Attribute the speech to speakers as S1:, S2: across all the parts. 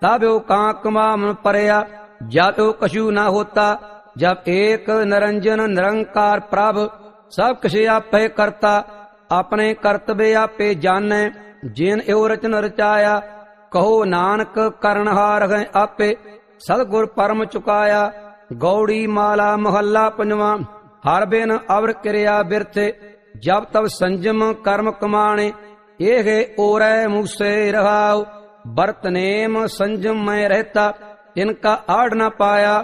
S1: ताब्यो कांक माम परया, जातो कछु न होता। जब एक निरंजन निरंकार प्रभ, सब किछ आपे करता। अपने कर्तव्य आपे जाने, जिन एव रचन रचाया। कहो नानक करनहार है आपे, सतगुर परम चुकाया। गौड़ी माला महला पंजवा, हर बिन अवर क्रिया बिरथे। जब तब संजम कर्म कमाणे, ये ओरै मूसे रहाओ। बरत नेम संजम में रहता, इनका आड़ न पाया।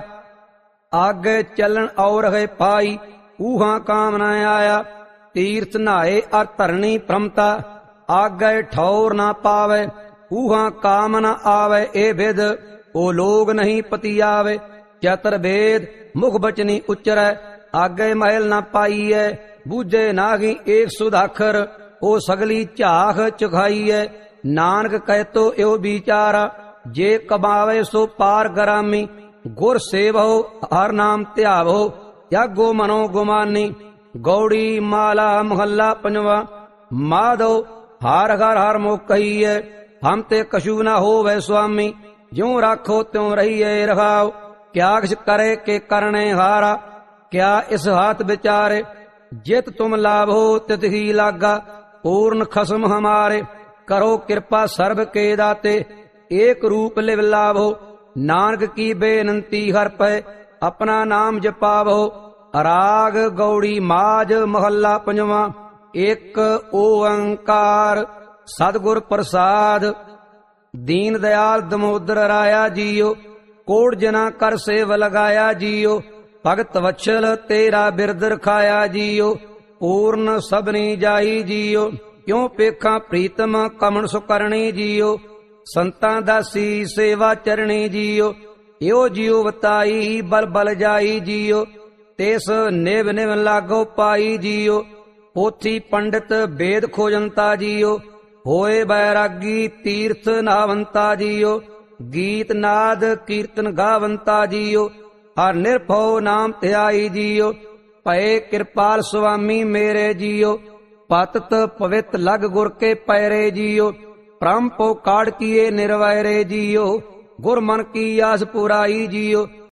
S1: आगे चलन और है पाई, ऊहा काम न आया। तीर्थ नहाए और धरणी भ्रमता, आगे ठौर न पावे। ऊहा काम न आवे ए विद, ओ लोग नहीं पति आवे। चतुर्वेद मुख बचनी उच्चरै, आगे महल न पाईए। बूझे नागी एक सुधाखर, ओ सगली झाख चुखाई है। नानक कहतो यो विचारा, जे कमावे सो पार गरामी। गुर सेवो हर नाम त्यावो, यागो मनो गुमानी। गौड़ी माला महला पंजवा, माधो हार हर हर मुख कहिए। हम ते कछु न होवे स्वामी, ज्यों राखो त्यों रहिए रखाओ। क्या किछ करे के करने हारा, क्या इस हाथ विचारे। जित तुम लाभो तित ही लागा, पूर्ण खसम हमारे। करो कृपा सर्व के दाते, एक रूप लिव लाभो। नानक की बेनंती हर पे, अपना नाम जपावो। राग गौड़ी माज महला पंजवा, एक ओंकार सतगुर प्रसाद। दीन दयाल दमोदर राया जियो, कोट जना कर सेव लगाया जियो। भगत वत्सल तेरा बिरद रखाया जियो, पूर्ण सबनी जाई जियो। क्यों पेखा प्रीतम कमन सुकरणी जियो, संतां दासी सेवा चरणी जियो। यो जियो बताई बल बल जाई जियो, तेस निव निव लागो पाई जियो। पोथी पंडित वेद खोजंता जियो, होए बैरागी तीर्थ नावंता जियो। गीत नाद कीर्तन गावंता जियो, हर निर्भो नाम ध्याई जियो। पए कृपाल स्वामी मेरे जियो, पतत पवित लग गुर के पैरे जियो। परम पो काड़ किए निर्वैरे जियो, गुर मन की आस पुराई जियो।